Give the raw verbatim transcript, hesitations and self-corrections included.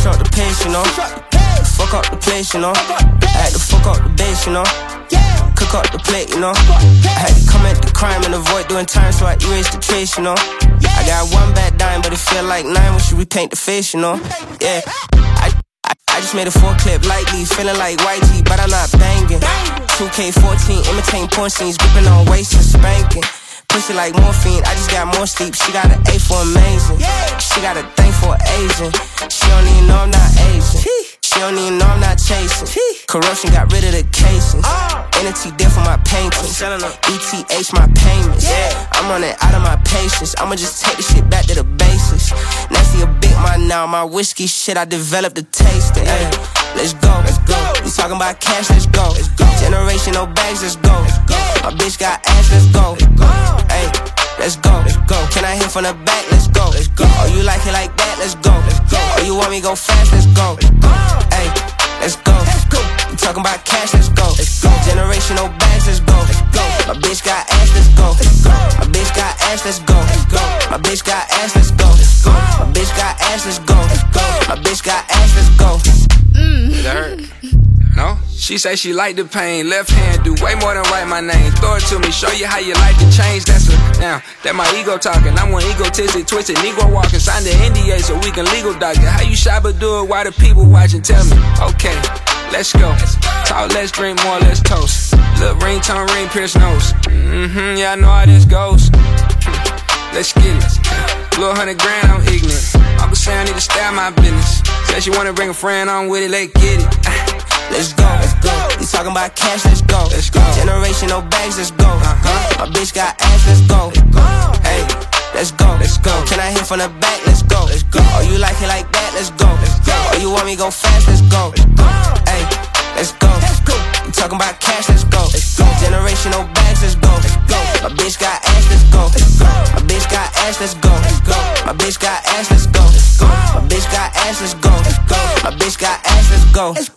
switch up the pace, you know. Fuck up the place, you know. I had to fuck up the bass, you know. Cook up the plate, you know. I had to come at the crime and avoid doing time, so I erased the trace, you know. I got one bad dime, but it feel like nine when she repaint the face, you know. Yeah, I, I, I just made a four clip lightly, feeling like Y G, but I'm not banging. two K fourteen, imitating porn scenes, gripping on waist and spanking. Pussy like morphine, I just got more sleep. She got an A for amazing. She got a thing for Asian. She don't even know I'm not Asian. She don't even know I'm not chasing. Corruption got rid of the casings. Entity death for my paintings. E T H my payments. I'm running out of my patience. I'ma just take the shit back to the basics. Nasty a big man now. My whiskey shit, I developed the taste. Ay, let's go. Let's go. You talking about cash? Let's go. Let's go. Generation no bags. Let's go. Let's go. My bitch got ass. Let's go. Let's go. Ay, let's go. Let's go. Can I hit from the back? Let's go. Let's go. Oh, you like it like that? Let's go. Let's go. Oh, you want me go fast? Let's go. Let's go. Ay, let's go. Let's go. You talking about cash? Let's go. Let's go. Generational bags. Let's go. Let's go. My bitch got ass. Let's go. Let's go. My bitch got ass. Let's go. Let's go. My bitch got ass. Let's go. Let's go. My bitch got ass. Let's go. Let's go. My bitch got ass. Let's go. Did that hurt? No? She say she like the pain. Left hand do way more than write my name. Throw it to me, show you how you like to change. That's a, now, that my ego talking. I'm one egotistic, twisted, Negro walking. Signed the N D A so we can legal dock it. How you shy but do it while the people watching? Tell me, okay, let's go. Talk less, drink more, let's toast. Look, ringtone, ring, pierce nose. Mm-hmm, yeah, I know how this goes. Let's get it. Little hundred grand, I'm ignorant. Uncle say I need to stay out my business. Say she wanna bring a friend on with it, let's get it. Let's go, let's go. You talking about cash, let's go. Let's go. Generation no bags, let's go. Uh-huh. My bitch got ass, let's go. Let's go. Hey, let's go, let's go. Can I hit from the back? Let's go. Let's go. Oh, you like it like that? Let's go. Let's go. Oh, you want me go fast? Let's go. Let's go. Hey, let's go. Let's go. You talking about cash? Let's go. Let's go. Generation no bags, let's go. Let's go. My bitch got ass, let's go. Let's go. My bitch got ass, let's go. Let's go. My bitch got ass, let's go. Let's go. My bitch got ass, let's go. Let's go. My bitch got ass, let's go.